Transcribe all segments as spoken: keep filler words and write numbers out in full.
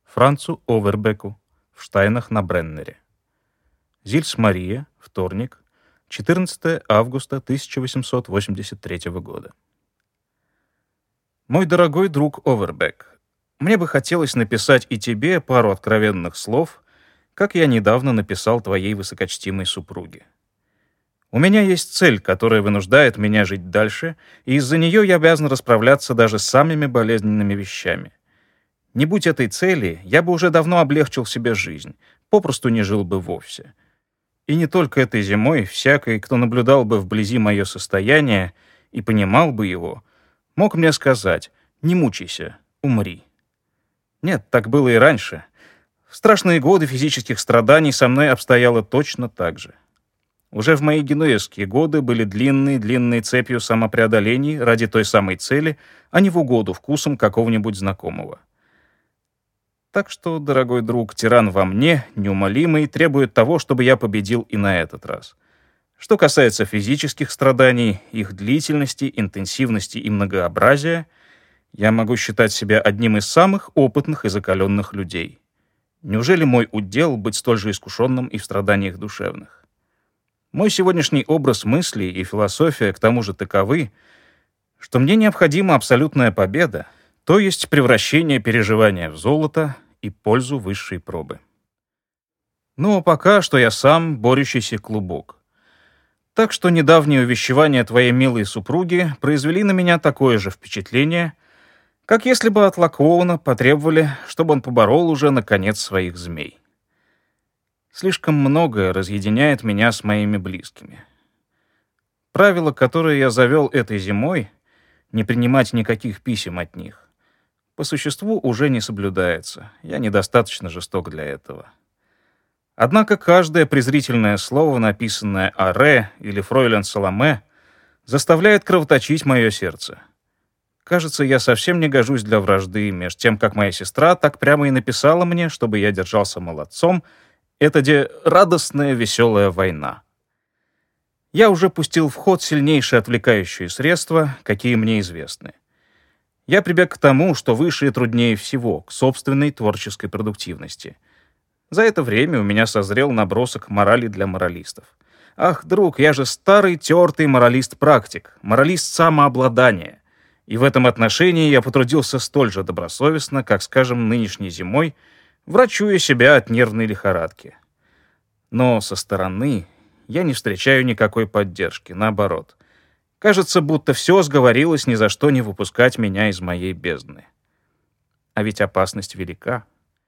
Францу Овербеку в Штайнах на Бреннере. Зильс Мария, вторник, четырнадцатое августа тысяча восемьсот восемьдесят третьего года. Мой дорогой друг Овербек, мне бы хотелось написать и тебе пару откровенных слов, как я недавно написал твоей высокочтимой супруге. У меня есть цель, которая вынуждает меня жить дальше, и из-за нее я обязан расправляться даже с самыми болезненными вещами. Не будь этой цели, я бы уже давно облегчил себе жизнь, попросту не жил бы вовсе. И не только этой зимой, всякий, кто наблюдал бы вблизи мое состояние и понимал бы его, мог мне сказать: «Не мучайся, умри». Нет, так было и раньше. В страшные годы физических страданий со мной обстояло точно так же. Уже в мои генуэзские годы были длинные-длинные цепью самопреодолений ради той самой цели, а не в угоду вкусам какого-нибудь знакомого. Так что, дорогой друг, тиран во мне, неумолимый, требует того, чтобы я победил и на этот раз. Что касается физических страданий, их длительности, интенсивности и многообразия, я могу считать себя одним из самых опытных и закаленных людей. Неужели мой удел быть столь же искушенным и в страданиях душевных? Мой сегодняшний образ мыслей и философия к тому же таковы, что мне необходима абсолютная победа, то есть превращение переживания в золото и пользу высшей пробы. Но пока что я сам борющийся клубок. Так что недавние увещевания твоей милой супруги произвели на меня такое же впечатление, как если бы от Лакоуна потребовали, чтобы он поборол уже, наконец, своих змей. Слишком многое разъединяет меня с моими близкими. Правило, которое я завел этой зимой, не принимать никаких писем от них, по существу уже не соблюдается. Я недостаточно жесток для этого. Однако каждое презрительное слово, написанное Аре или фройлен Саломе, заставляет кровоточить мое сердце. Кажется, я совсем не гожусь для вражды, меж тем, как моя сестра так прямо и написала мне, чтобы я держался молодцом. Это де радостная, веселая война. Я уже пустил в ход сильнейшие отвлекающие средства, какие мне известны. Я прибег к тому, что выше и труднее всего, к собственной творческой продуктивности. За это время у меня созрел набросок морали для моралистов. Ах, друг, я же старый тертый моралист-практик, моралист самообладания. И в этом отношении я потрудился столь же добросовестно, как, скажем, нынешней зимой, врачуя себя от нервной лихорадки. Но со стороны я не встречаю никакой поддержки, наоборот. Кажется, будто все сговорилось ни за что не выпускать меня из моей бездны. А ведь опасность велика.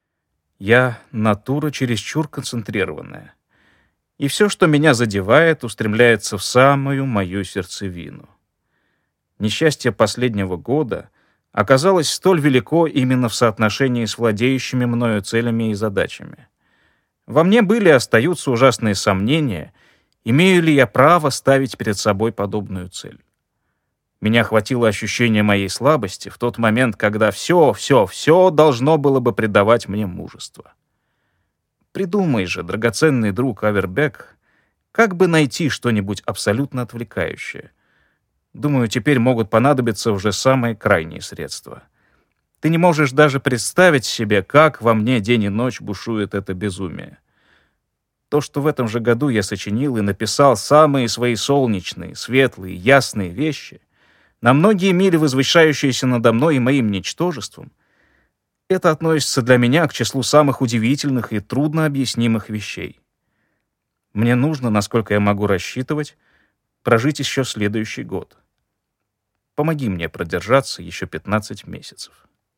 Я натура чересчур концентрированная. И все, что меня задевает, устремляется в самую мою сердцевину. Несчастье последнего года оказалось столь велико именно в соотношении с владеющими мною целями и задачами. Во мне были и остаются ужасные сомнения, имею ли я право ставить перед собой подобную цель. Меня охватило ощущение моей слабости в тот момент, когда все, все, все должно было бы придавать мне мужество. Придумай же, драгоценный друг Овербек, как бы найти что-нибудь абсолютно отвлекающее. Думаю, теперь могут понадобиться уже самые крайние средства. Ты не можешь даже представить себе, как во мне день и ночь бушует это безумие. То, что в этом же году я сочинил и написал самые свои солнечные, светлые, ясные вещи, на многие мили возвышающиеся надо мной и моим ничтожеством, это относится для меня к числу самых удивительных и труднообъяснимых вещей. Мне нужно, насколько я могу рассчитывать, прожить еще следующий год. Помоги мне продержаться еще пятнадцать месяцев.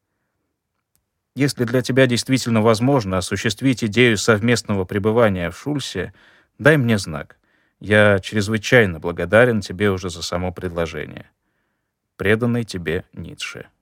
Если для тебя действительно возможно осуществить идею совместного пребывания в Шульсе, дай мне знак. Я чрезвычайно благодарен тебе уже за само предложение. Преданный тебе Ницше.